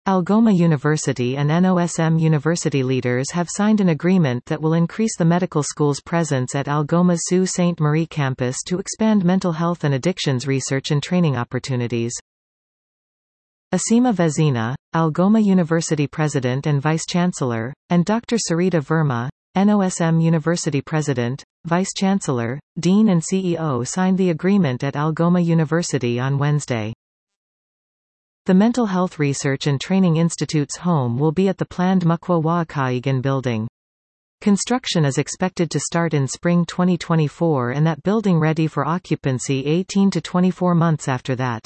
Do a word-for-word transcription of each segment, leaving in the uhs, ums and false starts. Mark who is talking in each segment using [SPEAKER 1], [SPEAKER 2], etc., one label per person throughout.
[SPEAKER 1] Algoma University and N O S M University leaders have signed an agreement that will increase the medical school's presence at Algoma's Sault Ste. Marie campus to expand mental health and addictions research and training opportunities. Asima Vezina, Algoma University President and Vice-Chancellor, and Doctor Sarita Verma, N O S M University President, Vice-Chancellor, Dean and C E O signed the agreement at Algoma University on Wednesday. The Mental Health Research and Training Institute's home will be at the planned Mukwa Waakaigan building. Construction is expected to start in spring twenty twenty-four and that building ready for occupancy eighteen to twenty-four months after that.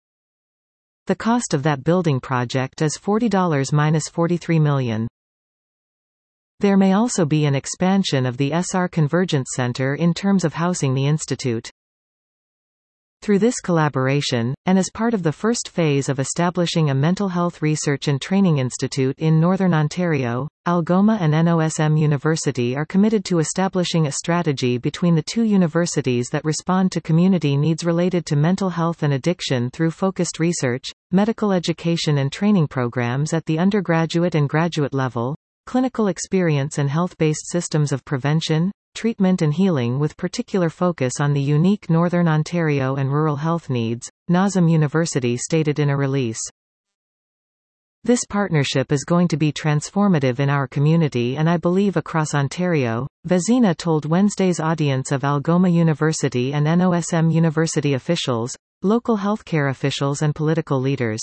[SPEAKER 1] The cost of that building project is forty dollars to forty-three million dollars. There may also be an expansion of the S R Convergence Center in terms of housing the institute. Through this collaboration, and as part of the first phase of establishing a mental health research and training institute in Northern Ontario, Algoma and N O S M University are committed to establishing a strategy between the two universities that respond to community needs related to mental health and addiction through focused research, medical education and training programs at the undergraduate and graduate level, clinical experience and health-based systems of prevention, treatment and healing with particular focus on the unique Northern Ontario and rural health needs, N O S M University stated in a release. This partnership is going to be transformative in our community and I believe across Ontario, Vezina told Wednesday's audience of Algoma University and N O S M University officials, local healthcare officials and political leaders.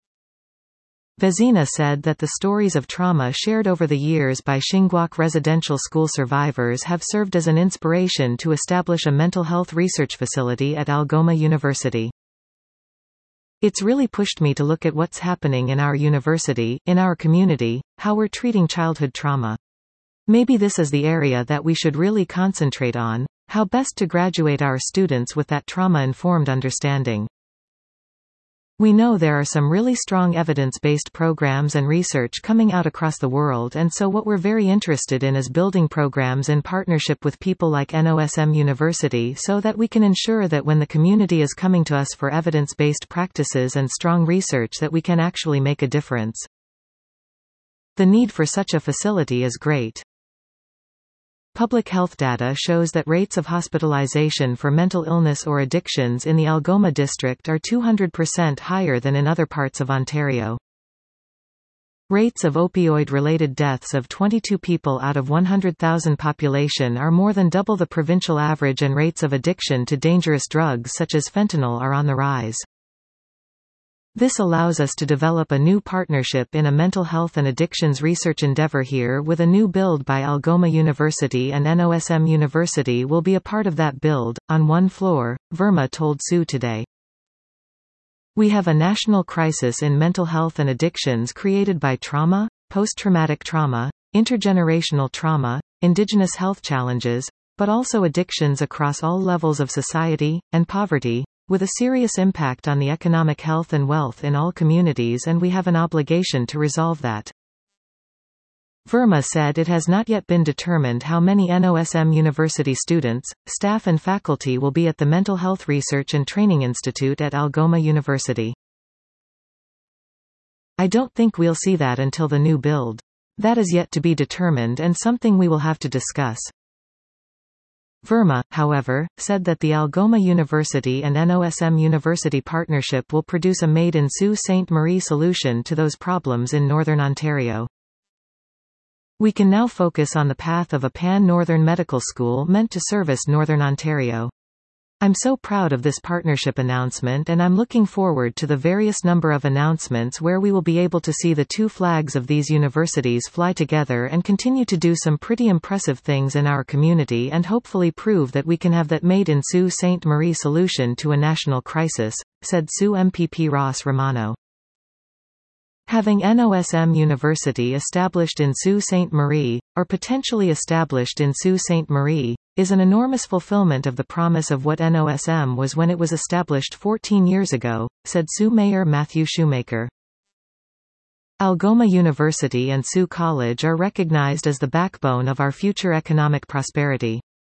[SPEAKER 1] Vezina said that the stories of trauma shared over the years by Shingwauk residential school survivors have served as an inspiration to establish a mental health research facility at Algoma University. It's really pushed me to look at what's happening in our university, in our community, how we're treating childhood trauma. Maybe this is the area that we should really concentrate on, how best to graduate our students with that trauma-informed understanding. We know there are some really strong evidence-based programs and research coming out across the world, and so what we're very interested in is building programs in partnership with people like N O S M University so that we can ensure that when the community is coming to us for evidence-based practices and strong research that we can actually make a difference. The need for such a facility is great. Public health data shows that rates of hospitalization for mental illness or addictions in the Algoma district are two hundred percent higher than in other parts of Ontario. Rates of opioid-related deaths of twenty-two people out of one hundred thousand population are more than double the provincial average, and rates of addiction to dangerous drugs such as fentanyl are on the rise. This allows us to develop a new partnership in a mental health and addictions research endeavor here with a new build by Algoma University, and N O S M University will be a part of that build, on one floor, Verma told Sault today. We have a national crisis in mental health and addictions created by trauma, post-traumatic trauma, intergenerational trauma, Indigenous health challenges, but also addictions across all levels of society, and poverty, with a serious impact on the economic health and wealth in all communities, and we have an obligation to resolve that. Verma said it has not yet been determined how many N O S M University students, staff and faculty will be at the Mental Health Research and Training Institute at Algoma University. I don't think we'll see that until the new build. That is yet to be determined and something we will have to discuss. Verma, however, said that the Algoma University and N O S M University partnership will produce a made-in-Sault Ste. Marie solution to those problems in Northern Ontario. We can now focus on the path of a pan-Northern medical school meant to service Northern Ontario. I'm so proud of this partnership announcement, and I'm looking forward to the various number of announcements where we will be able to see the two flags of these universities fly together and continue to do some pretty impressive things in our community, and hopefully prove that we can have that made-in-Sault Ste. Marie solution to a national crisis, said Sault M P P Ross Romano. Having N O S M University established in Sault Ste. Marie, or potentially established in Sault Ste. Marie, is an enormous fulfillment of the promise of what N O S M was when it was established fourteen years ago, said Sault Mayor Matthew Shoemaker. Algoma University and Sault College are recognized as the backbone of our future economic prosperity.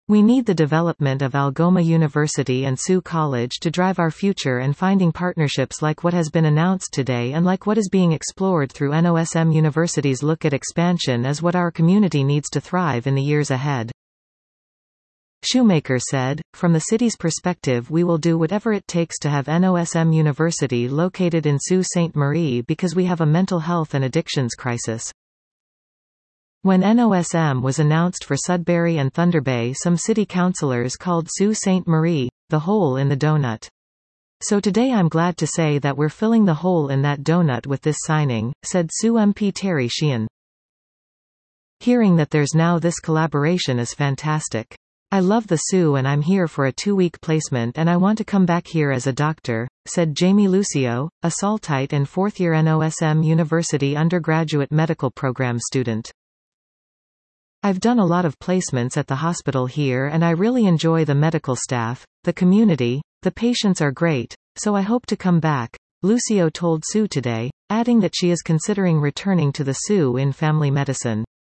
[SPEAKER 1] We need the development of Algoma University and Sault College to drive our future, and finding partnerships like what has been announced today and like what is being explored through N O S M University's look at expansion is what our community needs to thrive in the years ahead. Shoemaker said, "From the city's perspective, we will do whatever it takes to have N O S M University located in Sault Ste. Marie because we have a mental health and addictions crisis." When N O S M was announced for Sudbury and Thunder Bay, some city councillors called Sault Ste. Marie the hole in the donut. So today I'm glad to say that we're filling the hole in that donut with this signing, said Sault M P Terry Sheehan. Hearing that there's now this collaboration is fantastic. I love the Sault and I'm here for a two-week placement and I want to come back here as a doctor, said Jamie Lucio, a Saltite and fourth-year N O S M University undergraduate medical program student. I've done a lot of placements at the hospital here and I really enjoy the medical staff, the community, the patients are great, so I hope to come back, Lucio told Sault today, adding that she is considering returning to the Sault in family medicine.